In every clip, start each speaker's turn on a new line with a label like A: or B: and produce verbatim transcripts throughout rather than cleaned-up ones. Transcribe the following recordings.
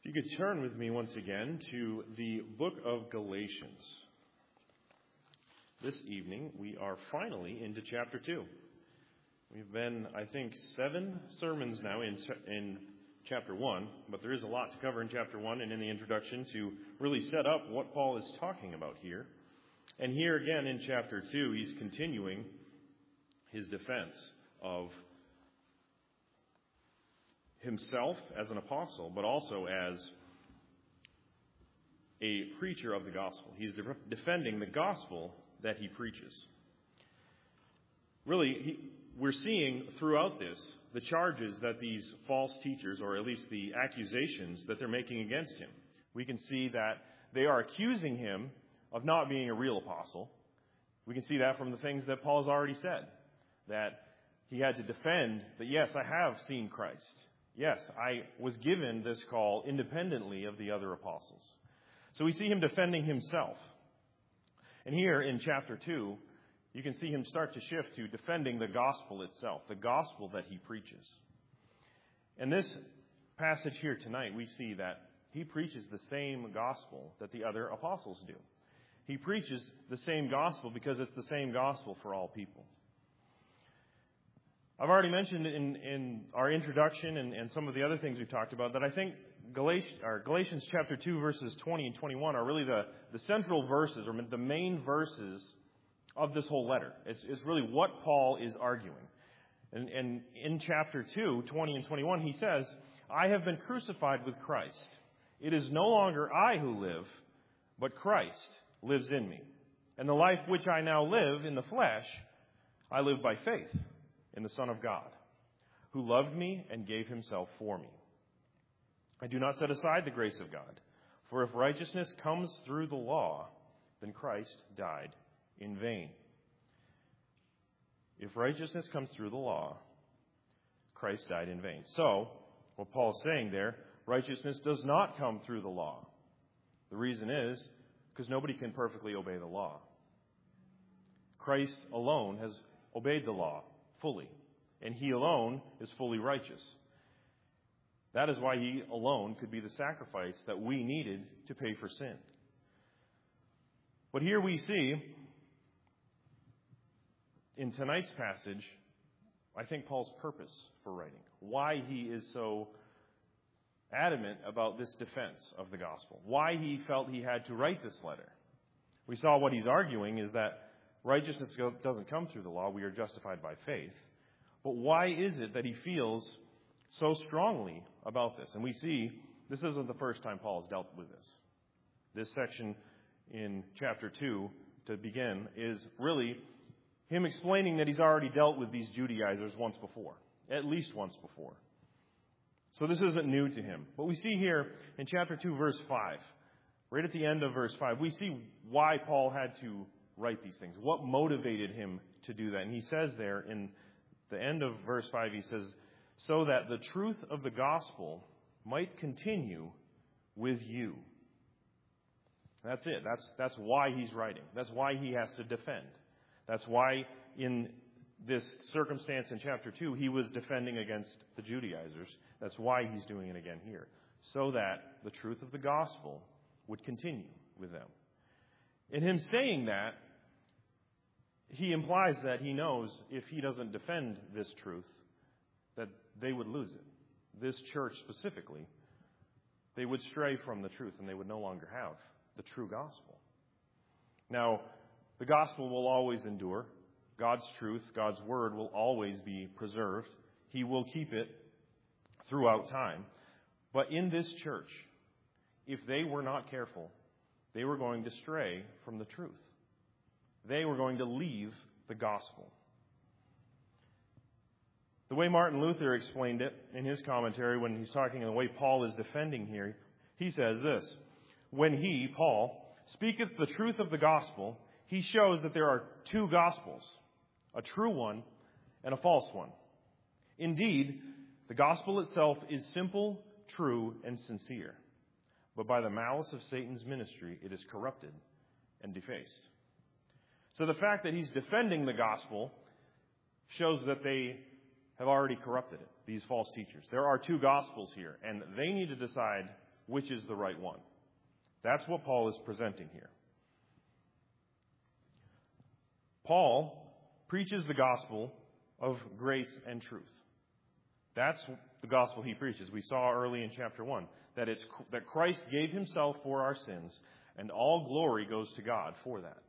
A: If you could turn with me once again to the book of Galatians. This evening, we are finally into chapter two. We've been, I think, seven sermons now in, in chapter one, but there is a lot to cover in chapter one and in the introduction to really set up what Paul is talking about here. And here again in chapter two, he's continuing his defense of himself as an apostle, but also as a preacher of the gospel. He's de- defending the gospel that he preaches. Really, he, we're seeing throughout this the charges that these false teachers, or at least the accusations that they're making against him. We can see that they are accusing him of not being a real apostle. We can see that from the things that Paul's already said, that he had to defend that, yes, I have seen Christ. Yes, I was given this call independently of the other apostles. So we see him defending himself. And here in chapter two, you can see him start to shift to defending the gospel itself, the gospel that he preaches. In this passage here tonight, we see that he preaches the same gospel that the other apostles do. He preaches the same gospel because it's the same gospel for all people. I've already mentioned in, in our introduction and, and some of the other things we've talked about that I think Galatians, or Galatians chapter two, verses twenty and twenty-one are really the, the central verses, or the main verses of this whole letter. It's, it's really what Paul is arguing. And, and in chapter two, twenty and twenty-one, he says, I have been crucified with Christ. It is no longer I who live, but Christ lives in me. And the life which I now live in the flesh, I live by faith in the Son of God, who loved me and gave himself for me. I do not set aside the grace of God, for if righteousness comes through the law, then Christ died in vain. If righteousness comes through the law, Christ died in vain. So, what Paul's saying there, righteousness does not come through the law. The reason is because nobody can perfectly obey the law. Christ alone has obeyed the law fully, and he alone is fully righteous. That is why he alone could be the sacrifice that we needed to pay for sin. But here we see, in tonight's passage, I think Paul's purpose for writing, why he is so adamant about this defense of the gospel, why he felt he had to write this letter. We saw what he's arguing is that righteousness doesn't come through the law. We are justified by faith. But why is it that he feels so strongly about this? And we see this isn't the first time Paul has dealt with this. This section in chapter two, to begin, is really him explaining that he's already dealt with these Judaizers once before, at least once before. So this isn't new to him. But we see here in chapter two, verse five, right at the end of verse five, we see why Paul had to write these things. What motivated him to do that? And he says there in the end of verse five, he says, so that the truth of the gospel might continue with you. That's it. That's, that's why he's writing. That's why he has to defend. That's why in this circumstance in chapter two, he was defending against the Judaizers. That's why he's doing it again here. So that the truth of the gospel would continue with them. In him saying that, he implies that he knows if he doesn't defend this truth, that they would lose it. This church specifically, they would stray from the truth and they would no longer have the true gospel. Now, the gospel will always endure. God's truth, God's word will always be preserved. He will keep it throughout time. But in this church, if they were not careful, they were going to stray from the truth. They were going to leave the gospel. The way Martin Luther explained it in his commentary when he's talking and the way Paul is defending here, he says this, when he, Paul, speaketh the truth of the gospel, he shows that there are two gospels, a true one and a false one. Indeed, the gospel itself is simple, true, and sincere. But by the malice of Satan's ministry, it is corrupted and defaced. So the fact that he's defending the gospel shows that they have already corrupted it, these false teachers. There are two gospels here, and they need to decide which is the right one. That's what Paul is presenting here. Paul preaches the gospel of grace and truth. That's the gospel he preaches. We saw early in chapter one that it's that Christ gave himself for our sins, and all glory goes to God for that.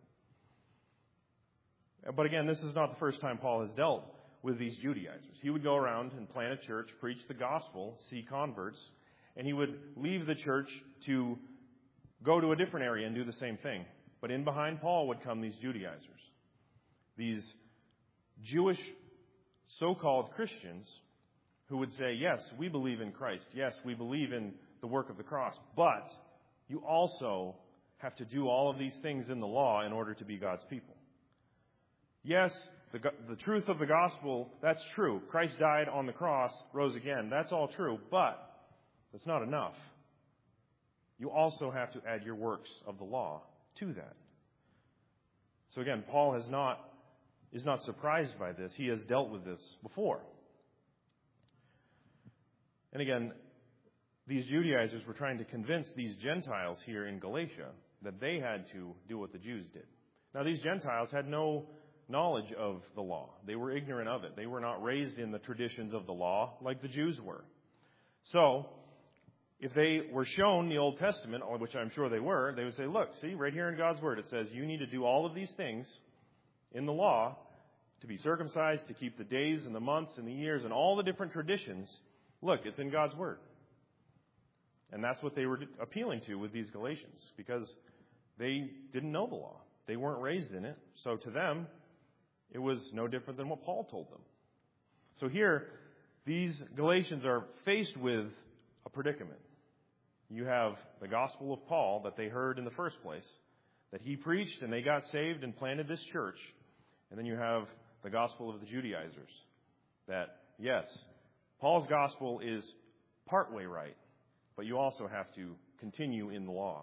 A: But again, this is not the first time Paul has dealt with these Judaizers. He would go around and plant a church, preach the gospel, see converts, and he would leave the church to go to a different area and do the same thing. But in behind Paul would come these Judaizers, these Jewish so-called Christians who would say, yes, we believe in Christ. Yes, we believe in the work of the cross. But you also have to do all of these things in the law in order to be God's people. Yes, the, the truth of the gospel, that's true. Christ died on the cross, rose again. That's all true. But that's not enough. You also have to add your works of the law to that. So again, Paul has not is not surprised by this. He has dealt with this before. And again, these Judaizers were trying to convince these Gentiles here in Galatia that they had to do what the Jews did. Now, these Gentiles had no knowledge of the law. They were ignorant of it. They were not raised in the traditions of the law like the Jews were. So, if they were shown the Old Testament, which I'm sure they were, they would say, look, see, right here in God's Word, it says you need to do all of these things in the law to be circumcised, to keep the days and the months and the years and all the different traditions. Look, it's in God's Word. And that's what they were appealing to with these Galatians, because they didn't know the law. They weren't raised in it. So to them, it was no different than what Paul told them. So here, these Galatians are faced with a predicament. You have the gospel of Paul that they heard in the first place, that he preached and they got saved and planted this church. And then you have the gospel of the Judaizers, that, yes, Paul's gospel is partway right, but you also have to continue in the law.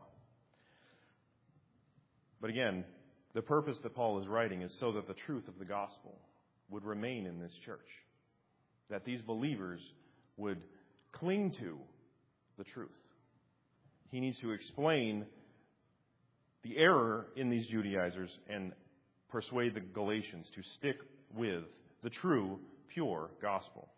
A: But again, the purpose that Paul is writing is so that the truth of the gospel would remain in this church, that these believers would cling to the truth. He needs to explain the error in these Judaizers and persuade the Galatians to stick with the true, pure gospel.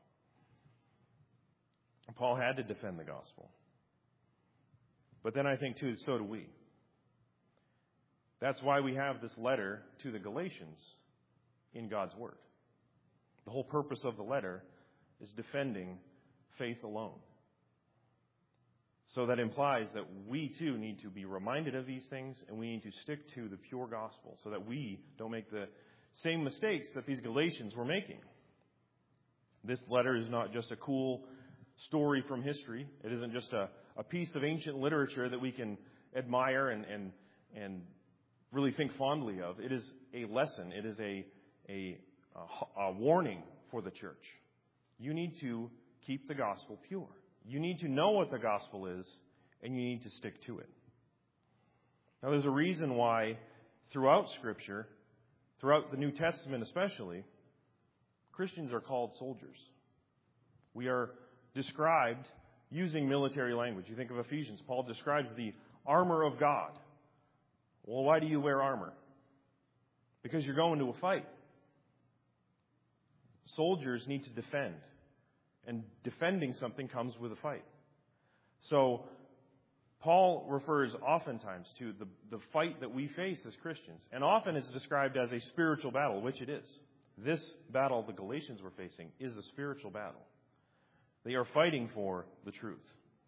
A: Paul had to defend the gospel. But then I think, too, so do we. That's why we have this letter to the Galatians in God's Word. The whole purpose of the letter is defending faith alone. So that implies that we, too, need to be reminded of these things, and we need to stick to the pure gospel so that we don't make the same mistakes that these Galatians were making. This letter is not just a cool story from history. It isn't just a, a piece of ancient literature that we can admire and, and, and really think fondly of. It is a lesson. It is a, a, a warning for the church. You need to keep the gospel pure. You need to know what the gospel is, and you need to stick to it. Now, there's a reason why throughout Scripture, throughout the New Testament especially, Christians are called soldiers. We are described using military language. You think of Ephesians. Paul describes the armor of God. Well, why do you wear armor? Because you're going to a fight. Soldiers need to defend. And defending something comes with a fight. So, Paul refers oftentimes to the, the fight that we face as Christians. And often it's described as a spiritual battle, which it is. This battle the Galatians were facing is a spiritual battle. They are fighting for the truth.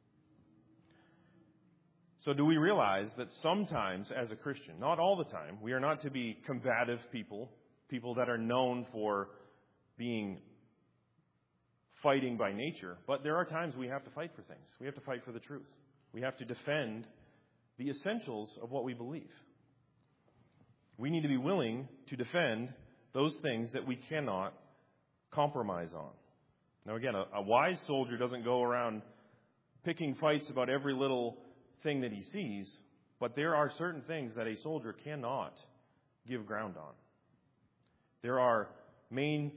A: So do we realize that sometimes as a Christian, not all the time, we are not to be combative people, people that are known for being fighting by nature, but there are times we have to fight for things. We have to fight for the truth. We have to defend the essentials of what we believe. We need to be willing to defend those things that we cannot compromise on. Now again, a, a wise soldier doesn't go around picking fights about every little thing that he sees, but there are certain things that a soldier cannot give ground on. There are main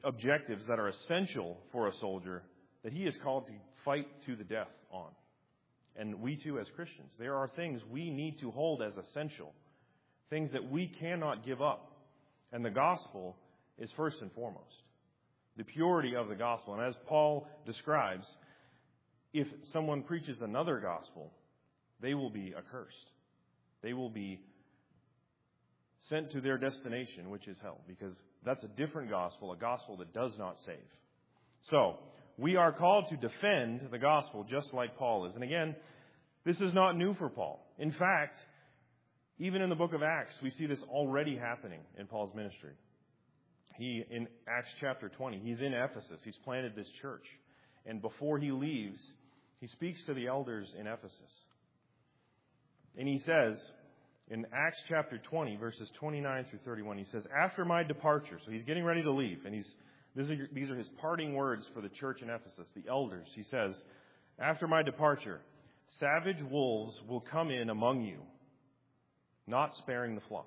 A: objectives that are essential for a soldier that he is called to fight to the death on. and we too as Christians. There are things we need to hold as essential, things that we cannot give up. And the gospel is first and foremost. The purity of the gospel. And as Paul describes, if someone preaches another gospel, they will be accursed. They will be sent to their destination, which is hell, because that's a different gospel, a gospel that does not save. So, we are called to defend the gospel just like Paul is. And again, this is not new for Paul. In fact, even in the book of Acts, we see this already happening in Paul's ministry. He, in Acts chapter twenty, he's in Ephesus. He's planted this church. And before he leaves, he speaks to the elders in Ephesus. And he says, in Acts chapter twenty, verses twenty-nine through thirty-one, he says, after my departure, so he's getting ready to leave, and he's this is, these are his parting words for the church in Ephesus, the elders. He says, after my departure, savage wolves will come in among you, not sparing the flock.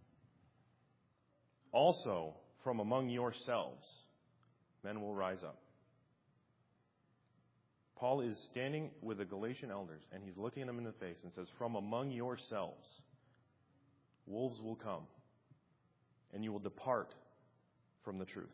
A: Also, from among yourselves, men will rise up. Paul is standing with the Galatian elders, and he's looking at them in the face and says, from among yourselves, wolves will come, and you will depart from the truth.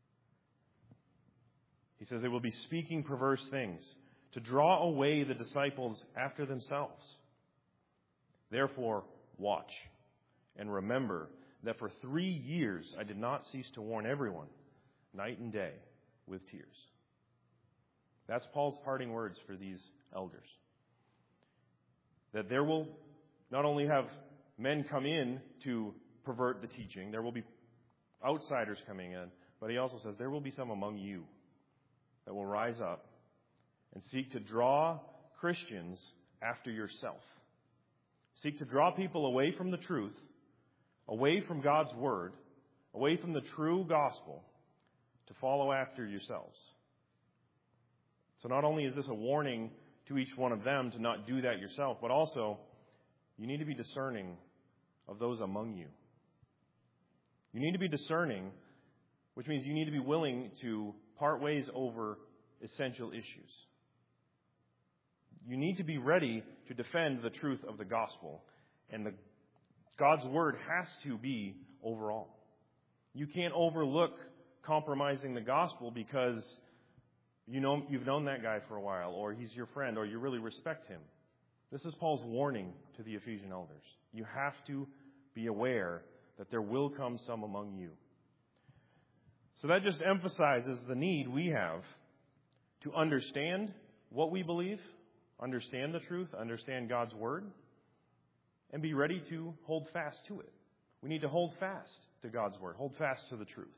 A: He says they will be speaking perverse things to draw away the disciples after themselves. Therefore, watch and remember that for three years I did not cease to warn everyone, night and day, with tears. That's Paul's parting words for these elders. That there will not only have men come in to pervert the teaching, there will be outsiders coming in, but he also says there will be some among you that will rise up and seek to draw Christians after yourself. Seek to draw people away from the truth, away from God's word, away from the true gospel, to follow after yourselves. So not only is this a warning to each one of them to not do that yourself, but also you need to be discerning of those among you. You need to be discerning, which means you need to be willing to part ways over essential issues. You need to be ready to defend the truth of the gospel, and the, God's word has to be overall. You can't overlook compromising the gospel because you know you've known that guy for a while, or he's your friend, or you really respect him. This is Paul's warning to the Ephesian elders. You have to be aware that there will come some among you. So that just emphasizes the need we have to understand what we believe, understand the truth, understand God's word, and be ready to hold fast to it. We need to hold fast to God's word, hold fast to the truth.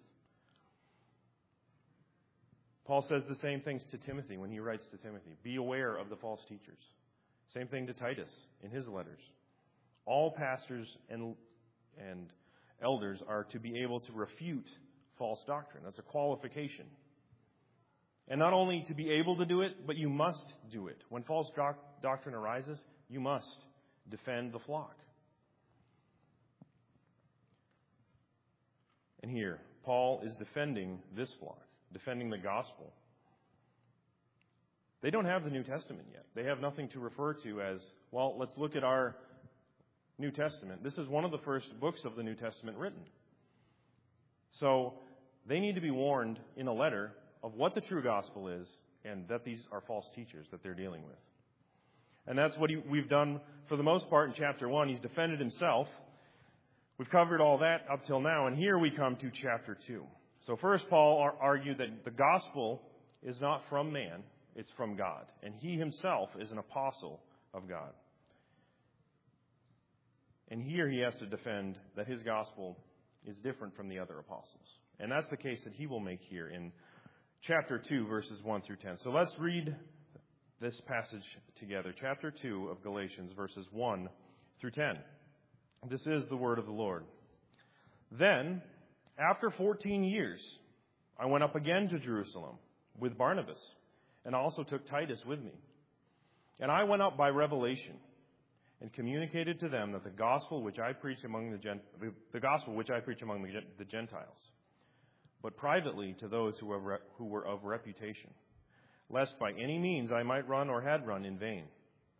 A: Paul says the same things to Timothy when he writes to Timothy. Be aware of the false teachers. Same thing to Titus in his letters. All pastors and, and elders are to be able to refute false doctrine. That's a qualification. And not only to be able to do it, but you must do it. When false doc- doctrine arises, you must defend the flock. And here, Paul is defending this flock, defending the gospel. They don't have the New Testament yet. They have nothing to refer to as, well, let's look at our New Testament. This is one of the first books of the New Testament written. So they need to be warned in a letter of what the true gospel is and that these are false teachers that they're dealing with. And that's what he, we've done for the most part in chapter one. He's defended himself. We've covered all that up till now, and here we come to chapter two. So first, Paul argued that the gospel is not from man, it's from God. And he himself is an apostle of God. And here he has to defend that his gospel is different from the other apostles. And that's the case that he will make here in chapter two, verses one through ten. So let's read this passage together. Chapter two of Galatians, verses one through ten. This is the word of the Lord. Then, after fourteen years, I went up again to Jerusalem with Barnabas, and also took Titus with me. And I went up by revelation, and communicated to them that the gospel which I preach among the Gent- the gospel which I preach among the Gentiles, but privately to those who were, who were of reputation, lest by any means I might run or had run in vain.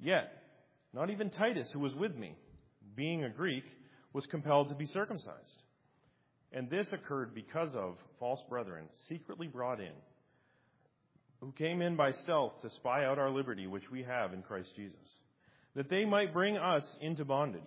A: Yet, not even Titus, who was with me, being a Greek, was compelled to be circumcised. And this occurred because of false brethren, secretly brought in, who came in by stealth to spy out our liberty, which we have in Christ Jesus, that they might bring us into bondage,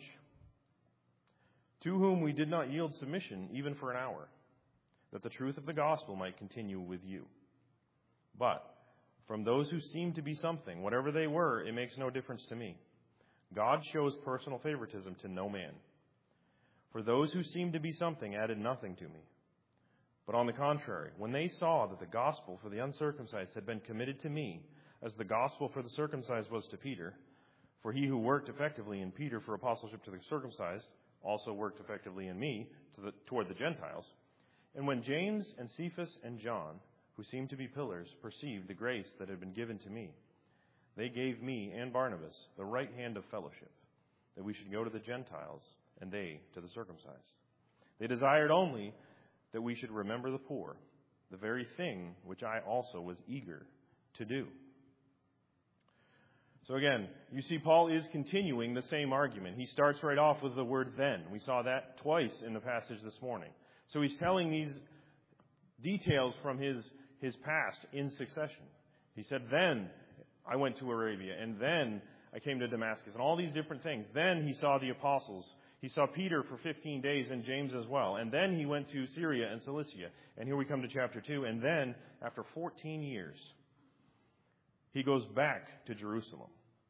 A: to whom we did not yield submission even for an hour, that the truth of the gospel might continue with you. But from those who seemed to be something, whatever they were, it makes no difference to me. God shows personal favoritism to no man. For those who seemed to be something added nothing to me. But on the contrary, when they saw that the gospel for the uncircumcised had been committed to me, as the gospel for the circumcised was to Peter, for he who worked effectively in Peter for apostleship to the circumcised also worked effectively in me to the, toward the Gentiles. And when James and Cephas and John, who seemed to be pillars, perceived the grace that had been given to me, they gave me and Barnabas the right hand of fellowship, that we should go to the Gentiles and they to the circumcised. They desired only that we should remember the poor, the very thing which I also was eager to do. So again, you see Paul is continuing the same argument. He starts right off with the word then. We saw that twice in the passage this morning. So he's telling these details from his, his past in succession. He said, then I went to Arabia, and then I came to Damascus, and all these different things. Then he saw the apostles. He saw Peter for fifteen days and James as well. And then he went to Syria and Cilicia. And here we come to chapter two. And then, after fourteen years, he goes back to Jerusalem.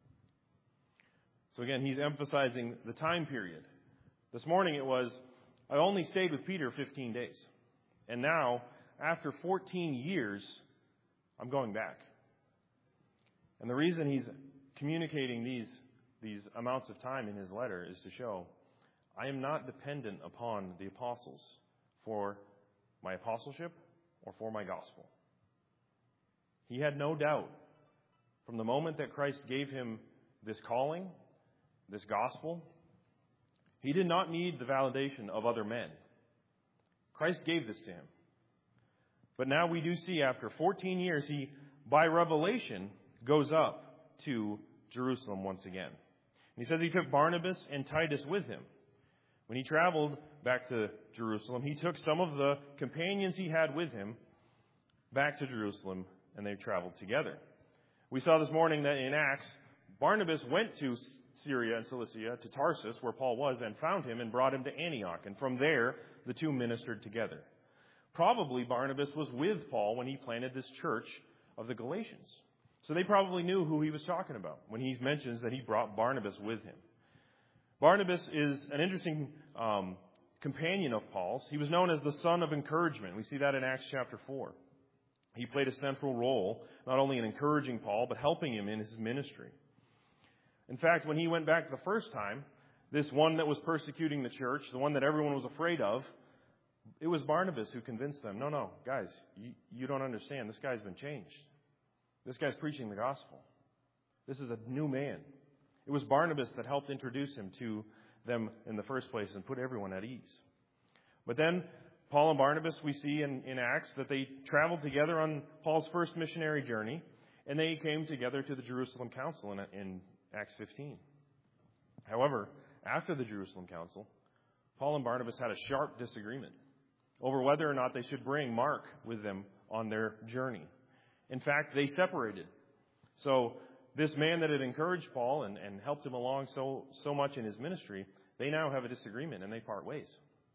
A: So again, he's emphasizing the time period. This morning it was, I only stayed with Peter fifteen days. And now, after fourteen years, I'm going back. And the reason he's communicating these, these amounts of time in his letter is to show, I am not dependent upon the apostles for my apostleship or for my gospel. He had no doubt from the moment that Christ gave him this calling, this gospel, he did not need the validation of other men. Christ gave this to him. But now we do see after fourteen years, he, by revelation, goes up to Jerusalem once again. And he says he took Barnabas and Titus with him. When he traveled back to Jerusalem, he took some of the companions he had with him back to Jerusalem, and they traveled together. We saw this morning that in Acts, Barnabas went to Syria and Cilicia, to Tarsus, where Paul was, and found him and brought him to Antioch. And from there, the two ministered together. Probably Barnabas was with Paul when he planted this church of the Galatians. So they probably knew who he was talking about when he mentions that he brought Barnabas with him. Barnabas is an interesting um, companion of Paul's. He was known as the son of encouragement. We see that in Acts chapter four. He played a central role, not only in encouraging Paul, but helping him in his ministry. In fact, when he went back the first time, this one that was persecuting the church, the one that everyone was afraid of, it was Barnabas who convinced them, no, no, guys, you, you don't understand. This guy's been changed. This guy's preaching the gospel. This is a new man. It was Barnabas that helped introduce him to them in the first place and put everyone at ease. But then Paul and Barnabas, we see in, in Acts that they traveled together on Paul's first missionary journey, and they came together to the Jerusalem Council in, in Acts fifteen. However, after the Jerusalem Council, Paul and Barnabas had a sharp disagreement over whether or not they should bring Mark with them on their journey. In fact, they separated. So this man that had encouraged Paul and, and helped him along so, so much in his ministry, they now have a disagreement and they part ways.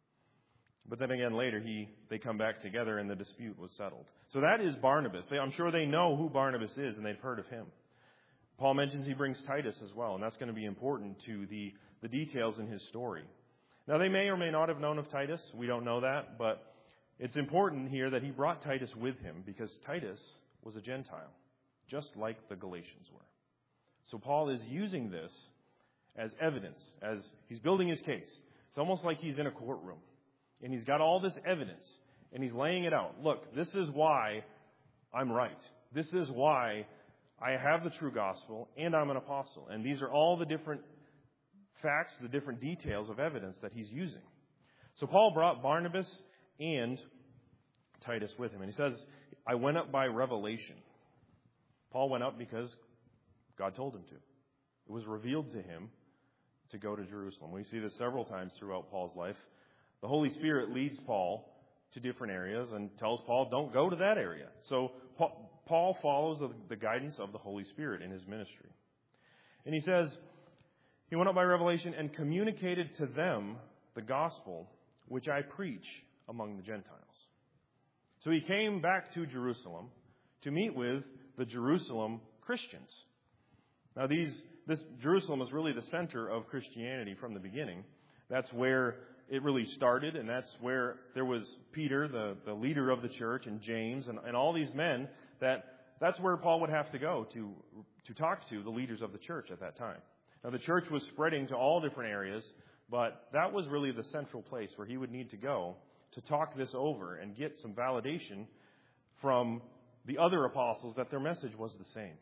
A: But then again, later he they come back together and the dispute was settled. So that is Barnabas. They, I'm sure they know who Barnabas is and they've heard of him. Paul mentions he brings Titus as well, and that's going to be important to the, the details in his story. Now, they may or may not have known of Titus. We don't know that, but it's important here that he brought Titus with him because Titus was a Gentile, just like the Galatians were. So Paul is using this as evidence, as he's building his case. It's almost like he's in a courtroom, and he's got all this evidence, and he's laying it out. Look, this is why I'm right. This is why I have the true gospel, and I'm an apostle. And these are all the different facts, the different details of evidence that he's using. So Paul brought Barnabas and Titus with him. And he says, I went up by revelation. Paul went up because God told him to. It was revealed to him to go to Jerusalem. We see this several times throughout Paul's life. The Holy Spirit leads Paul to different areas and tells Paul, don't go to that area. So Paul follows the, the guidance of the Holy Spirit in his ministry. And he says, he went up by revelation and communicated to them the gospel which I preach among the Gentiles. So he came back to Jerusalem to meet with the Jerusalem Christians. Now these, this Jerusalem is really the center of Christianity from the beginning. That's where it really started, and that's where there was Peter, the, the leader of the church, and James, and, and all these men, that that's where Paul would have to go to, to talk to the leaders of the church at that time. Now, the church was spreading to all different areas, but that was really the central place where he would need to go to talk this over and get some validation from the other apostles that their message was the same.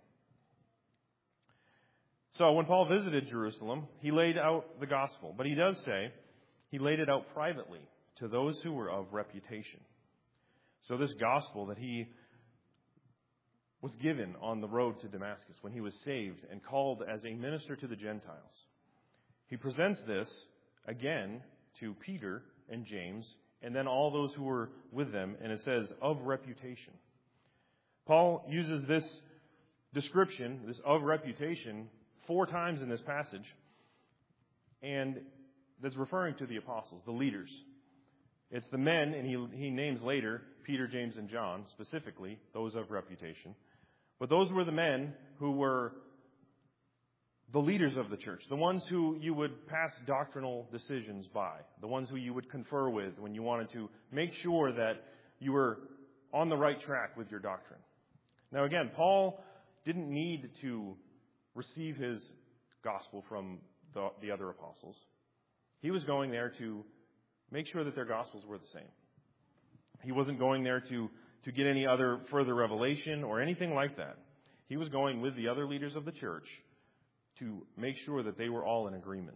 A: So when Paul visited Jerusalem, he laid out the gospel, but he does say he laid it out privately to those who were of reputation. So this gospel that he was given on the road to Damascus when he was saved and called as a minister to the Gentiles. He presents this again to Peter and James and then all those who were with them, and it says, of reputation. Paul uses this description, this of reputation, four times in this passage, and that's referring to the apostles, the leaders. It's the men, and he, he names later Peter, James, and John, specifically, those of reputation. But those were the men who were the leaders of the church, the ones who you would pass doctrinal decisions by, the ones who you would confer with when you wanted to make sure that you were on the right track with your doctrine. Now again, Paul didn't need to receive his gospel from the, the other apostles. He was going there to make sure that their gospels were the same. He wasn't going there to, to get any other further revelation or anything like that. He was going with the other leaders of the church to make sure that they were all in agreement.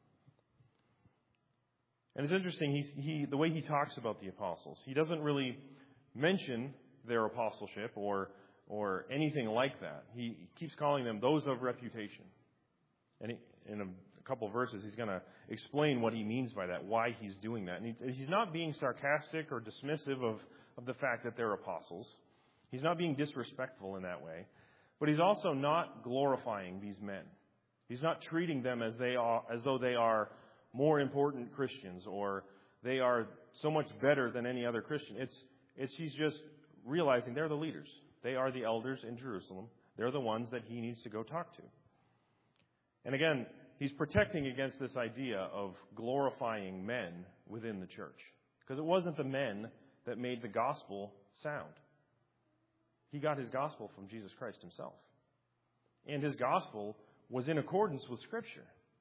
A: And it's interesting, he's, he, the way he talks about the apostles, he doesn't really mention their apostleship or, or anything like that. He keeps calling them those of reputation. And he, in a, a couple of verses, he's going to explain what he means by that, why he's doing that. And he, he's not being sarcastic or dismissive of, of the fact that they're apostles. He's not being disrespectful in that way. But he's also not glorifying these men. He's not treating them as they are, as though they are more important Christians or they are so much better than any other Christian. It's, it's he's just realizing they're the leaders. They are the elders in Jerusalem. They're the ones that he needs to go talk to. And again, he's protecting against this idea of glorifying men within the church. Because it wasn't the men that made the gospel sound. He got his gospel from Jesus Christ himself. And his gospel was in accordance with Scripture.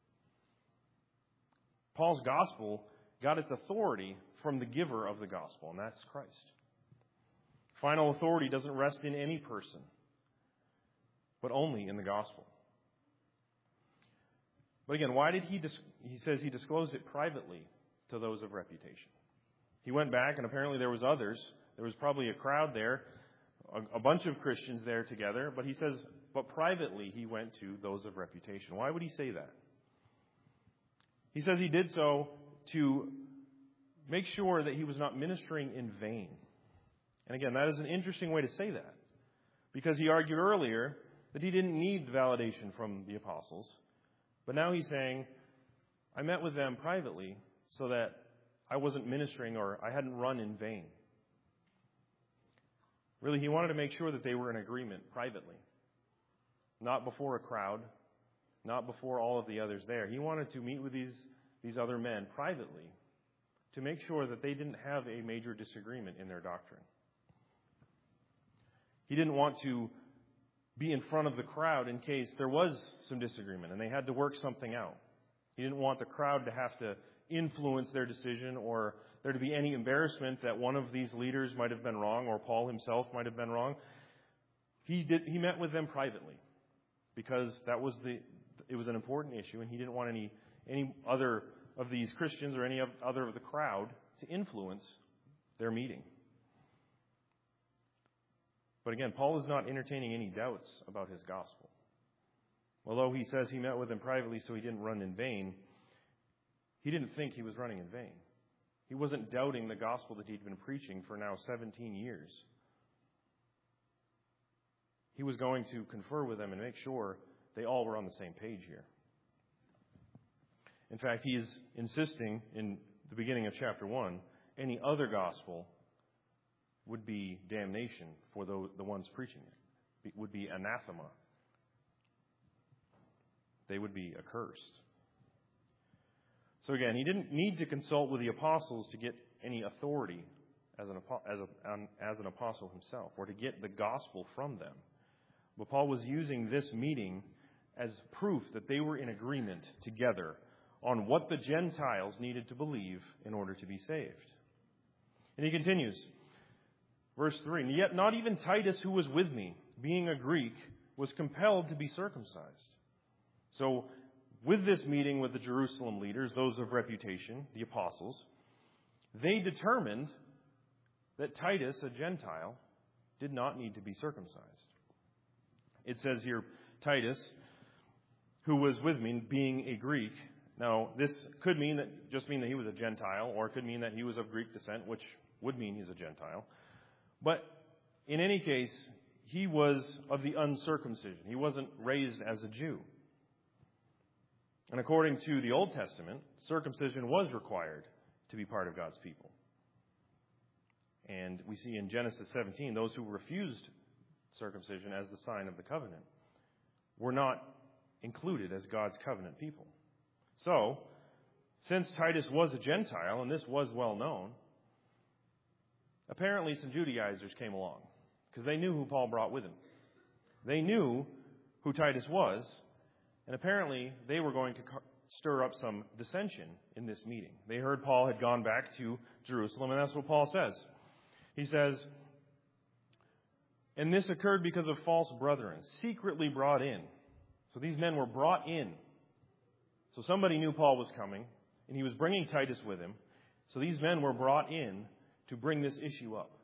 A: Paul's gospel got its authority from the giver of the gospel, and that's Christ. Final authority doesn't rest in any person, but only in the gospel. But again, why did he, dis- he says he disclosed it privately to those of reputation. He went back, and apparently there was others. There was probably a crowd there, a, a bunch of Christians there together, but he says, but privately he went to those of reputation. Why would he say that? He says he did so to make sure that he was not ministering in vain. And again, that is an interesting way to say that. Because he argued earlier that he didn't need validation from the apostles. But now he's saying, I met with them privately so that I wasn't ministering or I hadn't run in vain. Really, he wanted to make sure that they were in agreement privately. Not before a crowd, not before all of the others there. He wanted to meet with these, these other men privately to make sure that they didn't have a major disagreement in their doctrine. He didn't want to be in front of the crowd in case there was some disagreement and they had to work something out. He didn't want the crowd to have to influence their decision or there to be any embarrassment that one of these leaders might have been wrong or Paul himself might have been wrong. He did. He met with them privately because that was the it was an important issue and he didn't want any any other of these Christians or any other of the crowd to influence their meeting. But again, Paul is not entertaining any doubts about his gospel. Although he says he met with him privately so he didn't run in vain, he didn't think he was running in vain. He wasn't doubting the gospel that he'd been preaching for now seventeen years. He was going to confer with them and make sure they all were on the same page here. In fact, he is insisting in the beginning of chapter one, any other gospel would be damnation for the, the ones preaching it. It would be anathema. They would be accursed. So again, he didn't need to consult with the apostles to get any authority as an, as, a, um, as an apostle himself, or to get the gospel from them. But Paul was using this meeting as proof that they were in agreement together on what the Gentiles needed to believe in order to be saved. And he continues, verse three, "And yet not even Titus, who was with me, being a Greek, was compelled to be circumcised." So, with this meeting with the Jerusalem leaders, those of reputation, the apostles, they determined that Titus, a Gentile, did not need to be circumcised. It says here, Titus, who was with me, being a Greek. Now, this could mean that just mean that he was a Gentile, or it could mean that he was of Greek descent, which would mean he's a Gentile. But in any case, he was of the uncircumcision. He wasn't raised as a Jew. And according to the Old Testament, circumcision was required to be part of God's people. And we see in Genesis seventeen, those who refused circumcision as the sign of the covenant were not included as God's covenant people. So, since Titus was a Gentile, and this was well known, apparently some Judaizers came along because they knew who Paul brought with him. They knew who Titus was, and apparently they were going to stir up some dissension in this meeting. They heard Paul had gone back to Jerusalem, and that's what Paul says. He says, "And this occurred because of false brethren, secretly brought in." So these men were brought in. So somebody knew Paul was coming, and he was bringing Titus with him. So these men were brought in to bring this issue up.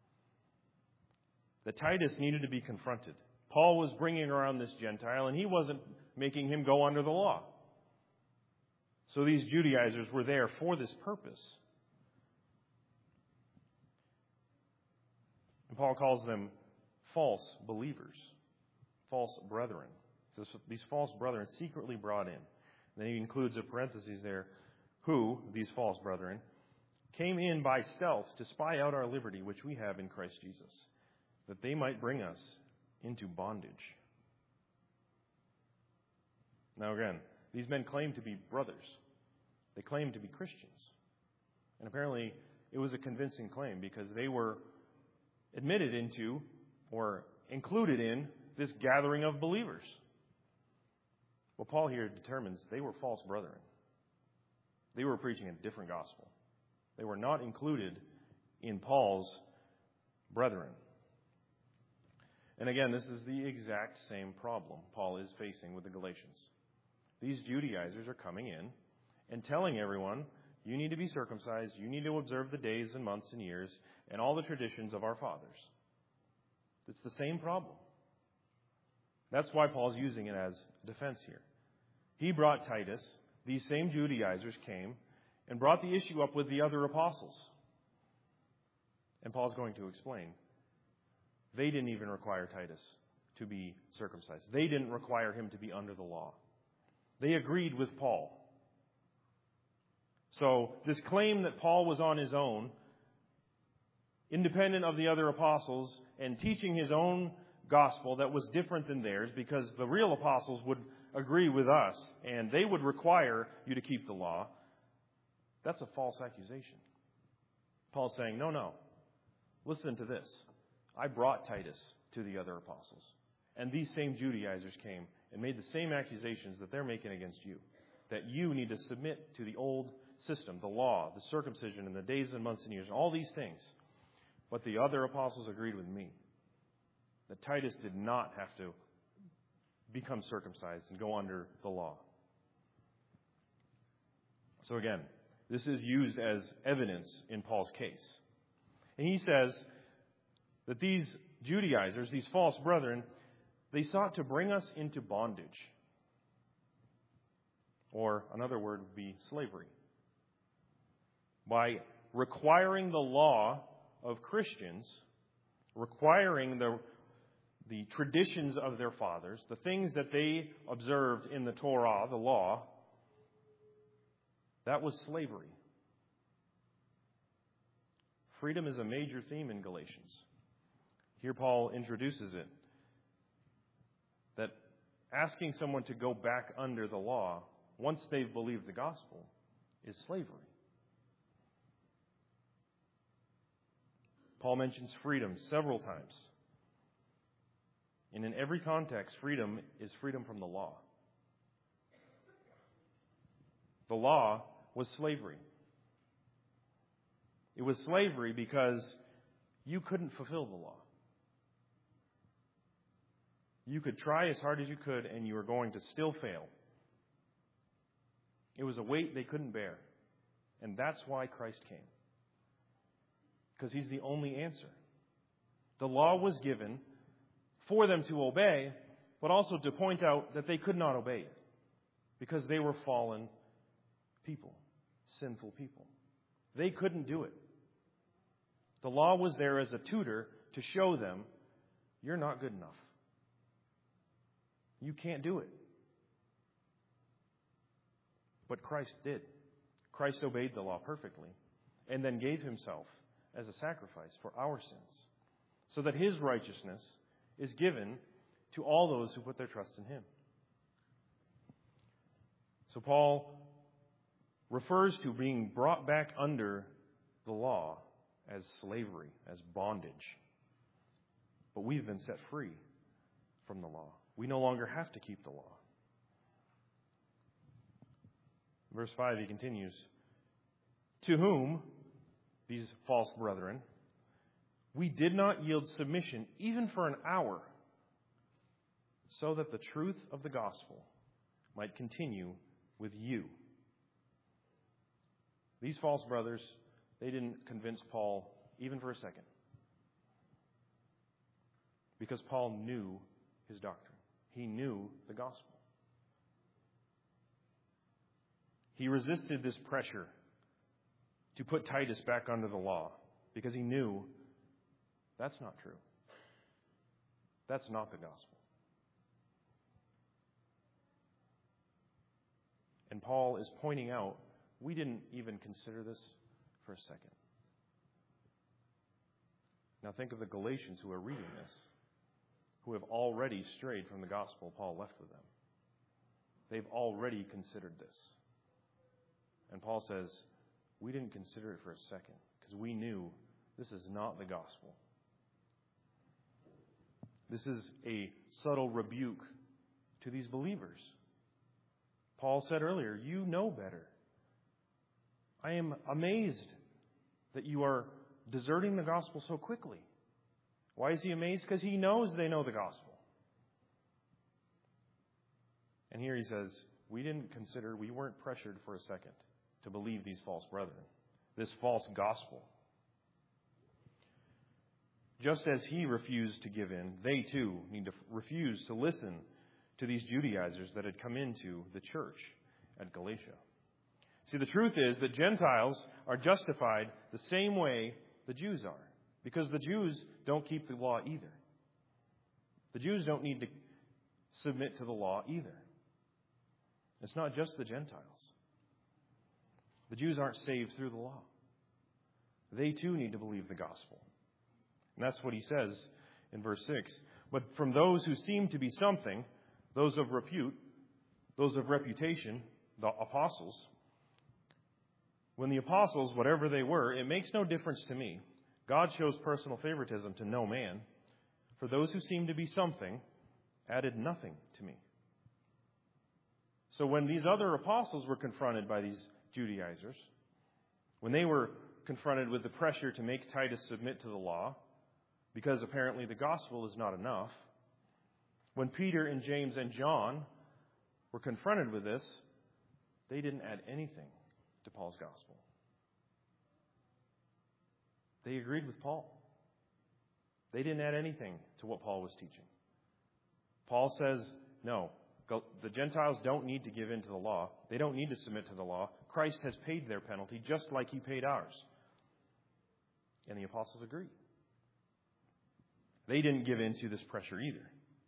A: That Titus needed to be confronted. Paul was bringing around this Gentile, and he wasn't making him go under the law. So these Judaizers were there for this purpose. And Paul calls them false believers, false brethren. So these false brethren secretly brought in. Then he includes a parenthesis there, who, these false brethren, came in by stealth to spy out our liberty, which we have in Christ Jesus, that they might bring us into bondage. Now again, these men claimed to be brothers. They claimed to be Christians. And apparently it was a convincing claim because they were admitted into or included in this gathering of believers. Well, Paul here determines they were false brethren. They were preaching a different gospel. They were not included in Paul's brethren. And again, this is the exact same problem Paul is facing with the Galatians. These Judaizers are coming in and telling everyone, you need to be circumcised, you need to observe the days and months and years, and all the traditions of our fathers. It's the same problem. That's why Paul's using it as defense here. He brought Titus. These same Judaizers came and brought the issue up with the other apostles. And Paul's going to explain. They didn't even require Titus to be circumcised. They didn't require him to be under the law. They agreed with Paul. So this claim that Paul was on his own, independent of the other apostles, and teaching his own gospel that was different than theirs, because the real apostles would agree with us and they would require you to keep the law, that's a false accusation. Paul's saying, no, no. Listen to this. I brought Titus to the other apostles. And these same Judaizers came and made the same accusations that they're making against you. That you need to submit to the old system, the law, the circumcision, and the days and months and years, and all these things. But the other apostles agreed with me. That Titus did not have to become circumcised and go under the law. So again, this is used as evidence in Paul's case. And he says that these Judaizers, these false brethren, they sought to bring us into bondage. or another word would be slavery. By requiring the law of Christians, requiring the, the traditions of their fathers, the things that they observed in the Torah, the law, that was slavery. Freedom is a major theme in Galatians. Here Paul introduces it, that asking someone to go back under the law, once they've believed the gospel, is slavery. Paul mentions freedom several times. And in every context, freedom is freedom from the law. The law was slavery. It was slavery because you couldn't fulfill the law. You could try as hard as you could, and you were going to still fail. It was a weight they couldn't bear. And that's why Christ came. Because he's the only answer. The law was given for them to obey, but also to point out that they could not obey it. Because they were fallen people, sinful people. They couldn't do it. The law was there as a tutor to show them, you're not good enough. You can't do it. But Christ did. Christ obeyed the law perfectly and then gave himself as a sacrifice for our sins, so that his righteousness is given to all those who put their trust in him. So Paul refers to being brought back under the law as slavery, as bondage. But we've been set free from the law. We no longer have to keep the law. Verse five, he continues, to whom, these false brethren, we did not yield submission even for an hour, so that the truth of the gospel might continue with you. These false brothers, they didn't convince Paul even for a second, because Paul knew his doctrine. He knew the gospel. He resisted this pressure to put Titus back under the law because he knew that's not true. That's not the gospel. And Paul is pointing out, we didn't even consider this for a second. Now think of the Galatians who are reading this, who have already strayed from the gospel Paul left with them. They've already considered this. And Paul says, we didn't consider it for a second because we knew this is not the gospel. This is a subtle rebuke to these believers. Paul said earlier, you know better. I am amazed that you are deserting the gospel so quickly. Why is he amazed? Because he knows they know the gospel. And here he says, we didn't consider, we weren't pressured for a second to believe these false brethren, this false gospel. Just as he refused to give in, they too need to refuse to listen to these Judaizers that had come into the church at Galatia. See, the truth is that Gentiles are justified the same way the Jews are, because the Jews don't keep the law either. The Jews don't need to submit to the law either. It's not just the Gentiles. The Jews aren't saved through the law. They too need to believe the gospel. And that's what he says in verse six. But from those who seem to be something, those of repute, those of reputation, the apostles, when the apostles, whatever they were, it makes no difference to me. God shows personal favoritism to no man. For those who seem to be something added nothing to me. So when these other apostles were confronted by these Judaizers, when they were confronted with the pressure to make Titus submit to the law, because apparently the gospel is not enough, when Peter and James and John were confronted with this, they didn't add anything to Paul's gospel. They agreed with Paul. They didn't add anything to what Paul was teaching. Paul says, no, The Gentiles don't need to give in to the law. They don't need to submit to the law. Christ has paid their penalty just like he paid ours. And the apostles agree. They didn't give in to this pressure either.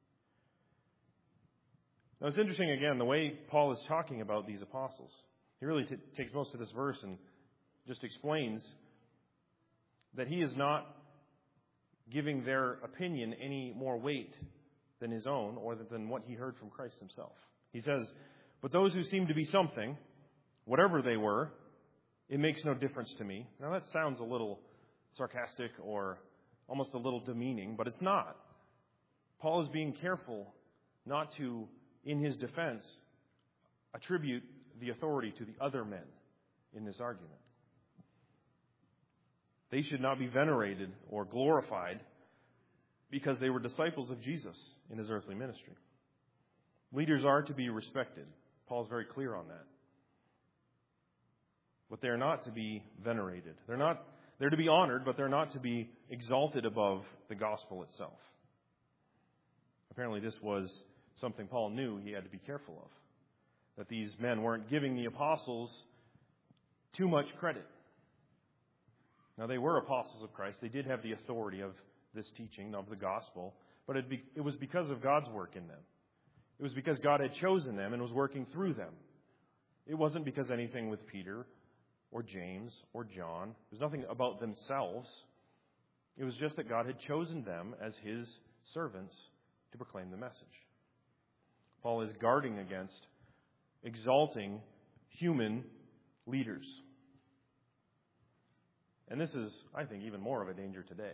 A: Now it's interesting, again, the way Paul is talking about these apostles. He really t- takes most of this verse and just explains that he is not giving their opinion any more weight than his own or than what he heard from Christ himself. He says, but those who seem to be something, whatever they were, it makes no difference to me. Now that sounds a little sarcastic or almost a little demeaning, but it's not. Paul is being careful not to, in his defense, attribute the authority to the other men in this argument. They should not be venerated or glorified because they were disciples of Jesus in his earthly ministry. Leaders are to be respected. Paul's very clear on that. But they're not to be venerated. They're not they're to be honored, but they're not to be exalted above the gospel itself. Apparently this was something Paul knew he had to be careful of. That these men weren't giving the apostles too much credit. Now, they were apostles of Christ. They did have the authority of this teaching of the gospel, but it, be, it was because of God's work in them. It was because God had chosen them and was working through them. It wasn't because anything with Peter or James or John. It was nothing about themselves. It was just that God had chosen them as his servants to proclaim the message. Paul is guarding against exalting human leaders. And this is, I think, even more of a danger today.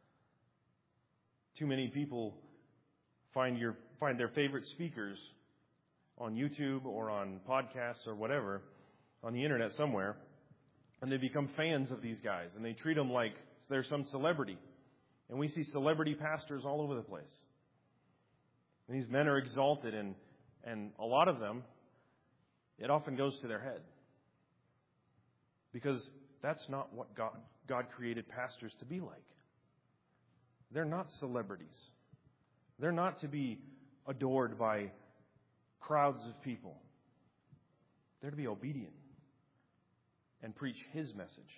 A: Too many people find your find their favorite speakers on YouTube or on podcasts or whatever, on the internet somewhere, and they become fans of these guys, and they treat them like they're some celebrity. And we see celebrity pastors all over the place. And these men are exalted, and, and a lot of them, it often goes to their head. Because that's not what God, God created pastors to be like. They're not celebrities. They're not to be adored by crowds of people. They're to be obedient and preach his message.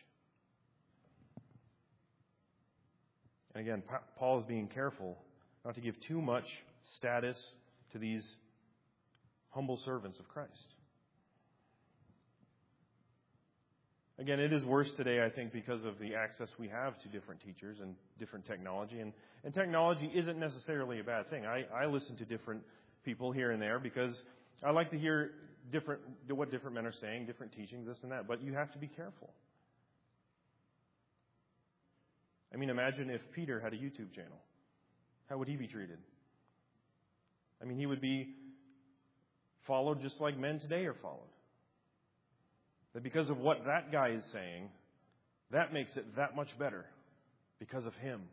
A: And again, Paul is being careful not to give too much status to these humble servants of Christ. Again, it is worse today, I think, because of the access we have to different teachers and different technology. And, and technology isn't necessarily a bad thing. I, I listen to different people here and there because I like to hear different what different men are saying, different teachings, this and that. But you have to be careful. I mean, imagine if Peter had a YouTube channel. How would he be treated? I mean, he would be followed just like men today are followed. That because of what that guy is saying, that makes it that much better because of him.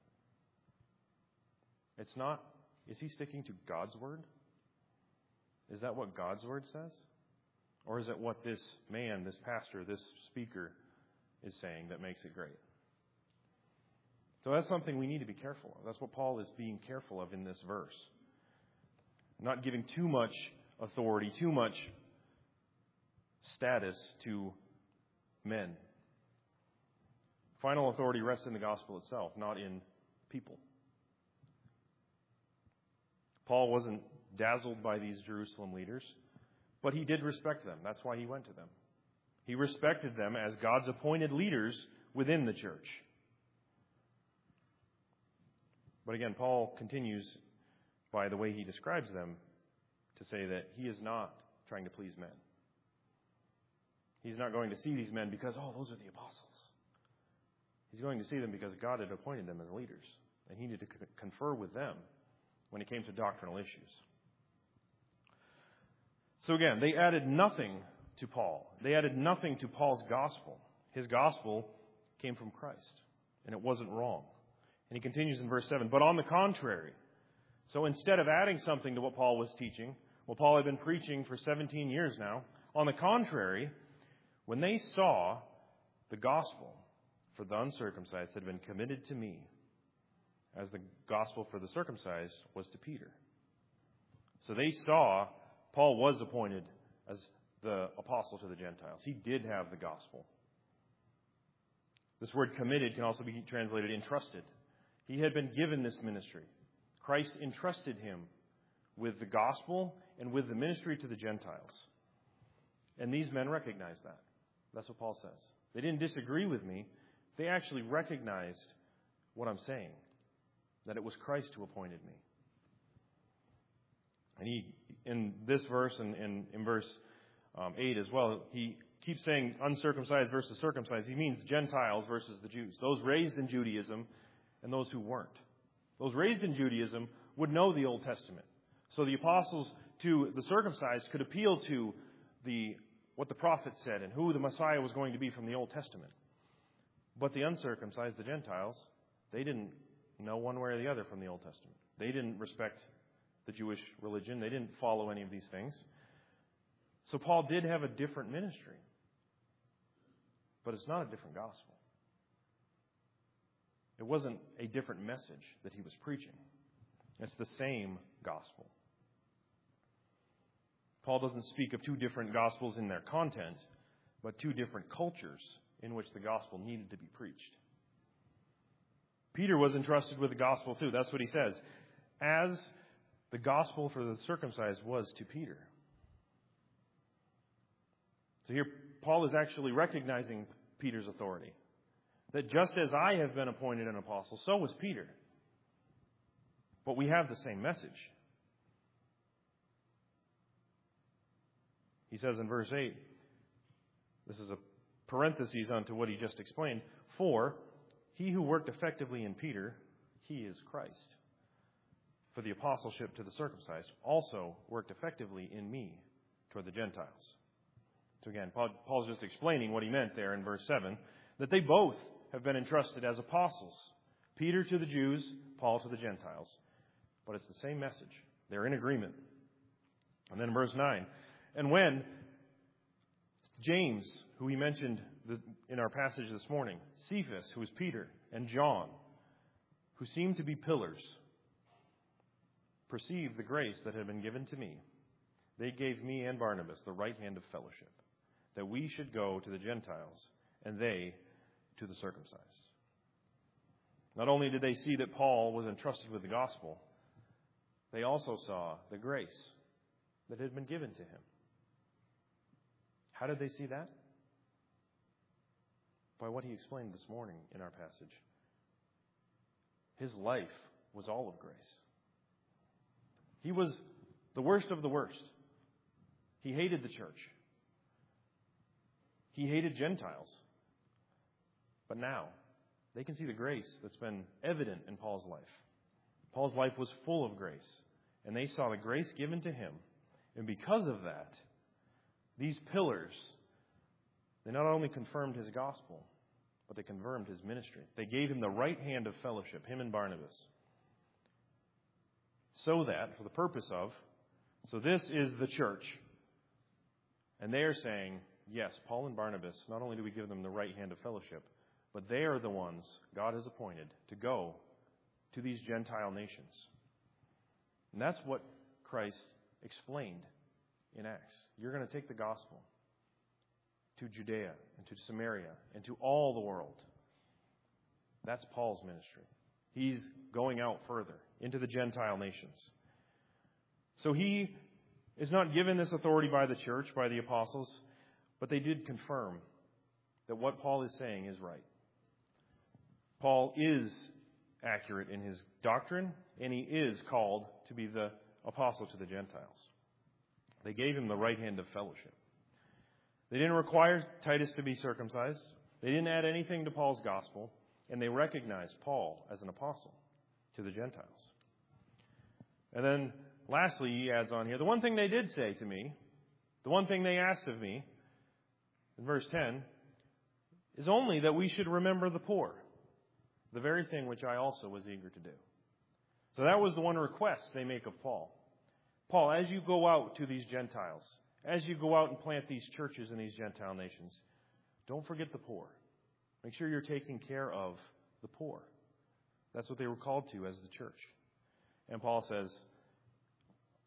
A: It's not, is he sticking to God's word? Is that what God's word says? Or is it what this man, this pastor, this speaker is saying that makes it great? So that's something we need to be careful of. That's what Paul is being careful of in this verse. Not giving too much authority, too much status to men. Final authority rests in the gospel itself, not in people. Paul wasn't dazzled by these Jerusalem leaders, but he did respect them. That's why he went to them. He respected them as God's appointed leaders within the church. But again, Paul continues by the way he describes them to say that he is not trying to please men. He's not going to see these men because, oh, those are the apostles. He's going to see them because God had appointed them as leaders. And he needed to confer with them when it came to doctrinal issues. So again, they added nothing to Paul. They added nothing to Paul's gospel. His gospel came from Christ. And it wasn't wrong. And he continues in verse seven. But on the contrary, so instead of adding something to what Paul was teaching, what Paul had been preaching for seventeen years now, on the contrary, when they saw the gospel for the uncircumcised had been committed to me, as the gospel for the circumcised was to Peter. So they saw Paul was appointed as the apostle to the Gentiles. He did have the gospel. This word committed can also be translated entrusted. He had been given this ministry. Christ entrusted him with the gospel and with the ministry to the Gentiles. And these men recognized that. That's what Paul says. They didn't disagree with me. They actually recognized what I'm saying, that it was Christ who appointed me. And he, in this verse and in, in verse um, eight as well, he keeps saying uncircumcised versus circumcised. He means Gentiles versus the Jews, those raised in Judaism and those who weren't. Those raised in Judaism would know the Old Testament. So the apostles to the circumcised could appeal to the what the prophets said and who the Messiah was going to be from the Old Testament. But the uncircumcised, the Gentiles, they didn't know one way or the other from the Old Testament. They didn't respect the Jewish religion. They didn't follow any of these things. So Paul did have a different ministry. But it's not a different gospel. It wasn't a different message that he was preaching. It's the same gospel. Paul doesn't speak of two different gospels in their content, but two different cultures in which the gospel needed to be preached. Peter was entrusted with the gospel too. That's what he says. As the gospel for the circumcised was to Peter. So here, Paul is actually recognizing Peter's authority. That just as I have been appointed an apostle, so was Peter. But we have the same message. He says in verse eight, this is a parenthesis onto what he just explained, for he who worked effectively in Peter, he is Christ. For the apostleship to the circumcised also worked effectively in me toward the Gentiles. So again, Paul, Paul's just explaining what he meant there in verse seven, that they both have been entrusted as apostles. Peter to the Jews, Paul to the Gentiles. But it's the same message. They're in agreement. And then verse nine, and when James, who we mentioned in our passage this morning, Cephas, who was Peter, and John, who seemed to be pillars, perceived the grace that had been given to me, they gave me and Barnabas the right hand of fellowship, that we should go to the Gentiles, and they to the circumcised. Not only did they see that Paul was entrusted with the gospel, they also saw the grace that had been given to him. How did they see that? By what he explained this morning in our passage. His life was all of grace. He was the worst of the worst. He hated the church. He hated Gentiles. But now, they can see the grace that's been evident in Paul's life. Paul's life was full of grace. And they saw the grace given to him. And because of that, these pillars, they not only confirmed his gospel, but they confirmed his ministry. They gave him the right hand of fellowship, him and Barnabas. So that, for the purpose of, so this is the church. And they are saying, yes, Paul and Barnabas, not only do we give them the right hand of fellowship, but they are the ones God has appointed to go to these Gentile nations. And that's what Christ explained in Acts. You're going to take the gospel to Judea and to Samaria and to all the world. That's Paul's ministry. He's going out further into the Gentile nations. So he is not given this authority by the church, by the apostles, but they did confirm that what Paul is saying is right. Paul is accurate in his doctrine, and he is called to be the apostle to the Gentiles. They gave him the right hand of fellowship. They didn't require Titus to be circumcised. They didn't add anything to Paul's gospel, and they recognized Paul as an apostle to the Gentiles. And then, lastly, he adds on here, the one thing they did say to me, the one thing they asked of me, in verse ten, is only that we should remember the poor, the very thing which I also was eager to do. So that was the one request they make of Paul. Paul, as you go out to these Gentiles, as you go out and plant these churches in these Gentile nations, don't forget the poor. Make sure you're taking care of the poor. That's what they were called to as the church. And Paul says,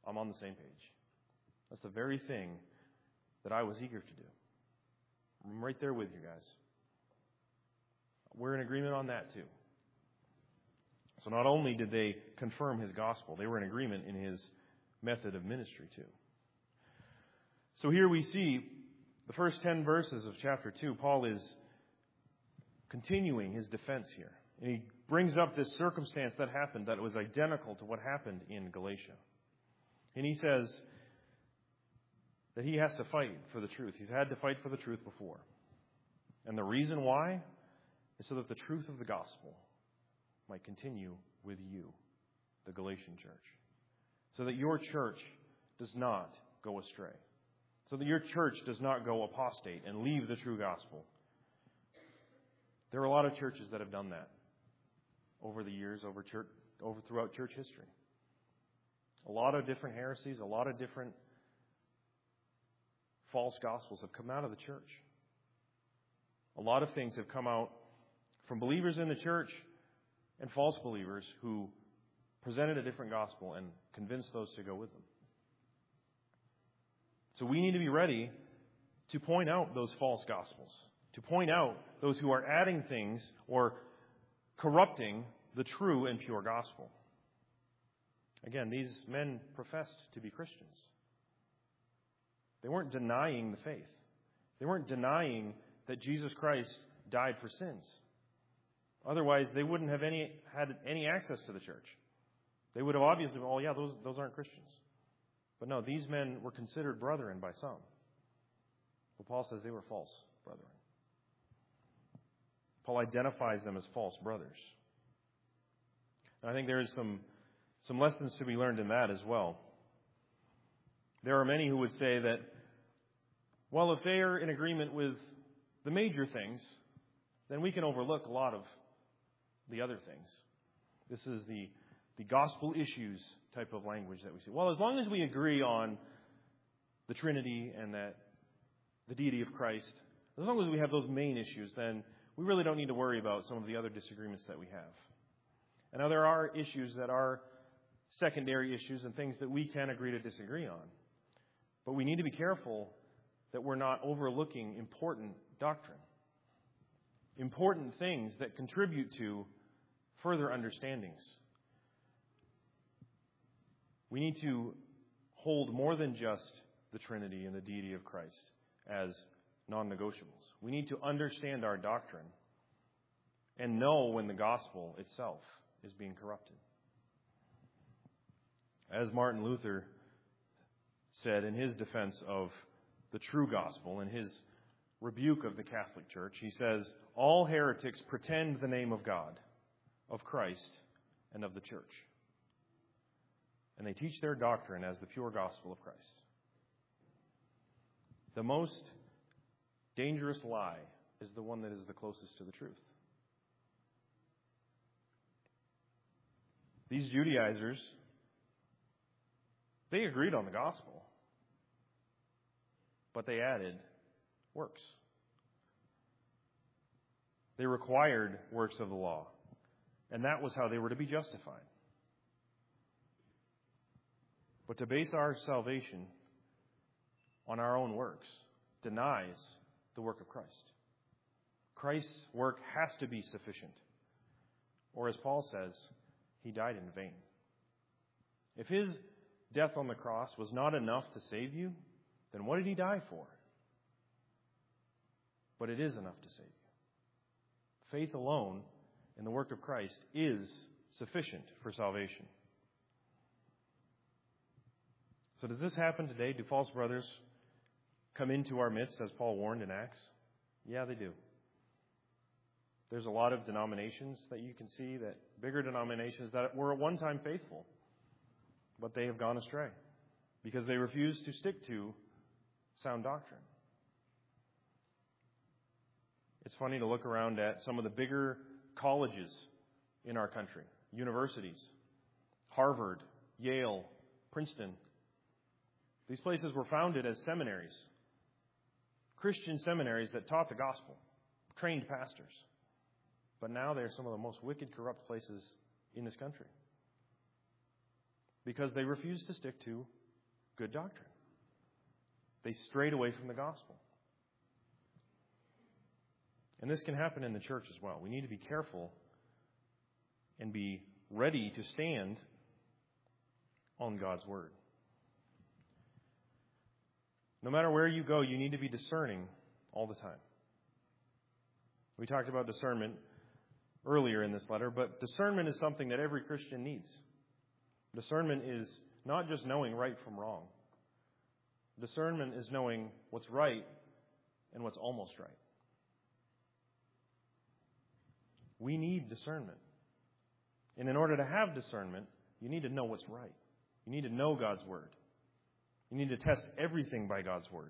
A: I'm on the same page. That's the very thing that I was eager to do. I'm right there with you guys. We're in agreement on that too. So not only did they confirm his gospel, they were in agreement in his method of ministry too. So here we see the first ten verses of chapter two. Paul is continuing his defense here. And he brings up this circumstance that happened that was identical to what happened in Galatia. And he says that he has to fight for the truth. He's had to fight for the truth before. And the reason why is so that the truth of the gospel might continue with you, the Galatian church. So that your church does not go astray. So that your church does not go apostate and leave the true gospel. There are a lot of churches that have done that over the years, over church, over throughout church history. A lot of different heresies, a lot of different false gospels have come out of the church. A lot of things have come out from believers in the church and false believers who presented a different gospel and convinced those to go with them. So we need to be ready to point out those false gospels, to point out those who are adding things or corrupting the true and pure gospel. Again, these men professed to be Christians. They weren't denying the faith. They weren't denying that Jesus Christ died for sins. Otherwise, they wouldn't have any had any access to the church. They would have obviously, oh yeah, those those aren't Christians. But no, these men were considered brethren by some. But Paul says they were false brethren. Paul identifies them as false brothers. And I think there is some, some lessons to be learned in that as well. There are many who would say that, well, if they are in agreement with the major things, then we can overlook a lot of the other things. This is the, the gospel issues type of language that we see. Well, as long as we agree on the Trinity and that the deity of Christ, as long as we have those main issues, then we really don't need to worry about some of the other disagreements that we have. And now there are issues that are secondary issues and things that we can agree to disagree on. But we need to be careful that we're not overlooking important doctrine, important things that contribute to further understandings. We need to hold more than just the Trinity and the deity of Christ as non-negotiables. We need to understand our doctrine and know when the gospel itself is being corrupted. As Martin Luther said in his defense of the true gospel, in his rebuke of the Catholic Church, he says, all heretics pretend the name of God, of Christ, and of the church. And they teach their doctrine as the pure gospel of Christ. The most dangerous lie is the one that is the closest to the truth. These Judaizers, they agreed on the gospel, but they added works. They required works of the law, and that was how they were to be justified. But to base our salvation on our own works denies the work of Christ. Christ's work has to be sufficient. Or as Paul says, he died in vain. If his death on the cross was not enough to save you, then what did he die for? But it is enough to save you. Faith alone in the work of Christ is sufficient for salvation. So does this happen today? Do false brothers come into our midst, as Paul warned in Acts? Yeah, they do. There's a lot of denominations that you can see, that bigger denominations that were at one time faithful, but they have gone astray because they refuse to stick to sound doctrine. It's funny to look around at some of the bigger colleges in our country, universities, Harvard, Yale, Princeton. These places were founded as seminaries, Christian seminaries that taught the gospel, trained pastors. But now they're some of the most wicked, corrupt places in this country. because they refused to stick to good doctrine. They strayed away from the gospel. And this can happen in the church as well. We need to be careful and be ready to stand on God's word. No matter where you go, you need to be discerning all the time. We talked about discernment earlier in this letter, but discernment is something that every Christian needs. Discernment is not just knowing right from wrong. Discernment is knowing what's right and what's almost right. We need discernment. And in order to have discernment, you need to know what's right. You need to know God's word. You need to test everything by God's word.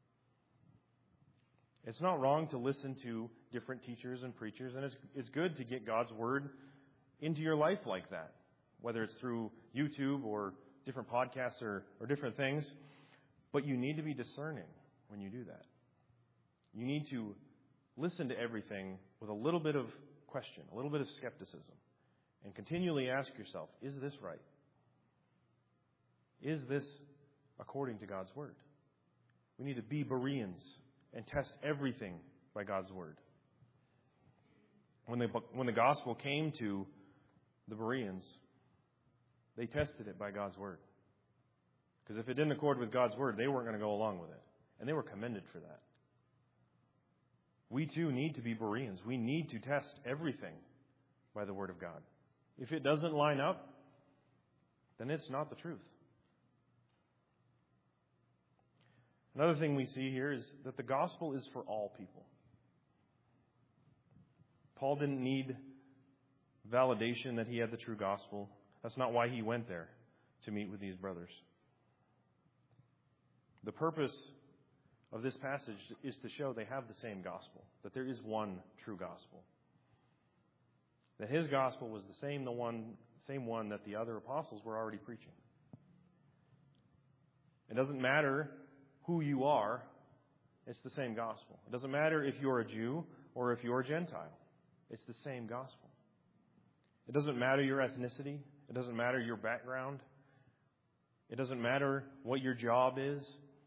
A: It's not wrong to listen to different teachers and preachers, and it's, it's good to get God's word into your life like that, whether it's through YouTube or different podcasts or, or different things. But you need to be discerning when you do that. You need to listen to everything with a little bit of question, a little bit of skepticism, and continually ask yourself, is this right? Is this according to God's word? We need to be Bereans and test everything by God's word. When the, when the gospel came to the Bereans, they tested it by God's word. Because if it didn't accord with God's word, they weren't going to go along with it. And they were commended for that. We too need to be Bereans. We need to test everything by the word of God. If it doesn't line up, then it's not the truth. Another thing we see here is that the gospel is for all people. Paul didn't need validation that he had the true gospel. That's not why he went there to meet with these brothers. The purpose of this passage is to show they have the same gospel, that there is one true gospel. That his gospel was the same the one same one that the other apostles were already preaching. It doesn't matter who you are, it's the same gospel. It doesn't matter if you're a Jew or if you're a Gentile. It's the same gospel. It doesn't matter your ethnicity. It doesn't matter your background. It doesn't matter what your job is.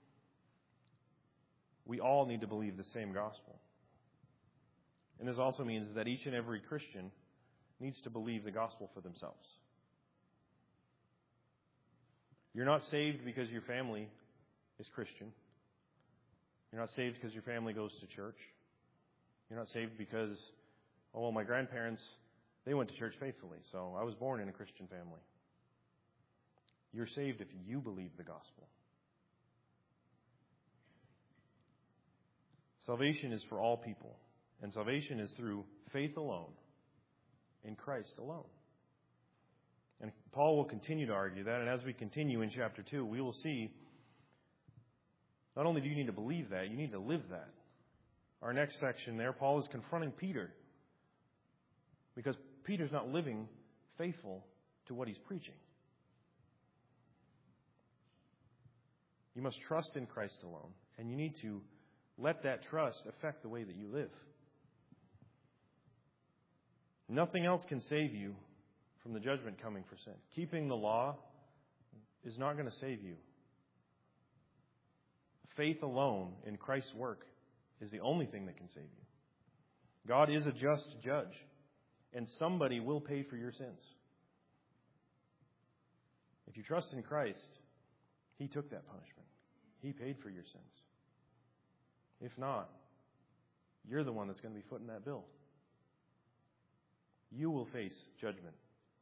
A: We all need to believe the same gospel. And this also means that each and every Christian needs to believe the gospel for themselves. You're not saved because your family is Christian. You're not saved because your family goes to church. You're not saved because, oh, well, my grandparents, they went to church faithfully, so I was born in a Christian family. You're saved if you believe the gospel. Salvation is for all people, and salvation is through faith alone, in Christ alone. And Paul will continue to argue that, and as we continue in chapter two, we will see not only do you need to believe that, you need to live that. Our next section there, Paul is confronting Peter, because Peter's not living faithful to what he's preaching. You must trust in Christ alone, and you need to let that trust affect the way that you live. Nothing else can save you from the judgment coming for sin. Keeping the law is not going to save you. Faith alone in Christ's work is the only thing that can save you. God is a just judge, and somebody will pay for your sins. If you trust in Christ, He took that punishment. He paid for your sins. If not, you're the one that's going to be footing that bill. You will face judgment.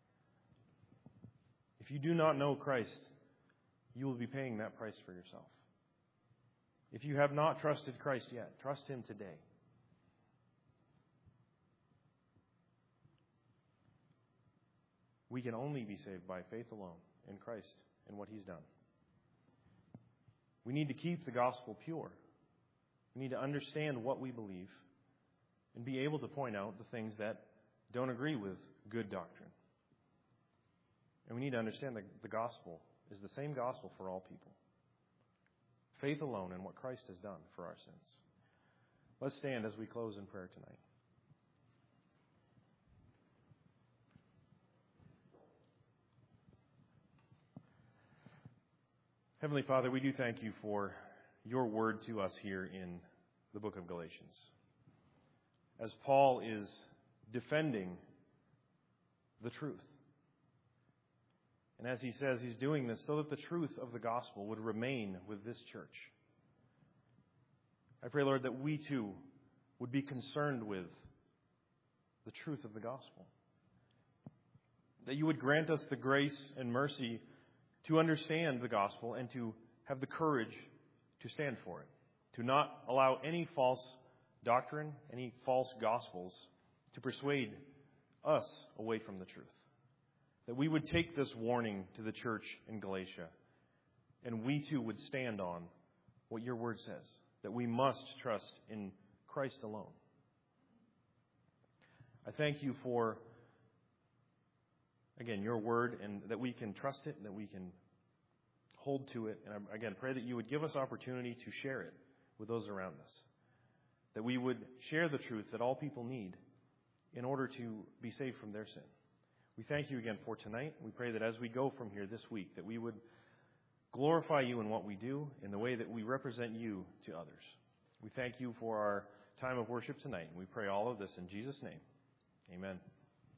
A: If you do not know Christ, you will be paying that price for yourself. If you have not trusted Christ yet, trust Him today. We can only be saved by faith alone in Christ and what He's done. We need to keep the gospel pure. We need to understand what we believe and be able to point out the things that don't agree with good doctrine. And we need to understand that the gospel is the same gospel for all people. Faith alone in what Christ has done for our sins. Let's stand as we close in prayer tonight. Heavenly Father, we do thank you for your word to us here in the book of Galatians. As Paul is defending the truth. And as he says, he's doing this so that the truth of the gospel would remain with this church. I pray, Lord, that we too would be concerned with the truth of the gospel. That you would grant us the grace and mercy to understand the gospel and to have the courage to stand for it. To not allow any false doctrine, any false gospels to persuade us away from the truth. That we would take this warning to the church in Galatia and we too would stand on what your word says. That we must trust in Christ alone. I thank you for, again, your word, and that we can trust it, and that we can hold to it. And I, again, pray that you would give us opportunity to share it with those around us. That we would share the truth that all people need in order to be saved from their sin. We thank you again for tonight. We pray that as we go from here this week, that we would glorify you in what we do, in the way that we represent you to others. We thank you for our time of worship tonight, and we pray all of this in Jesus' name. Amen.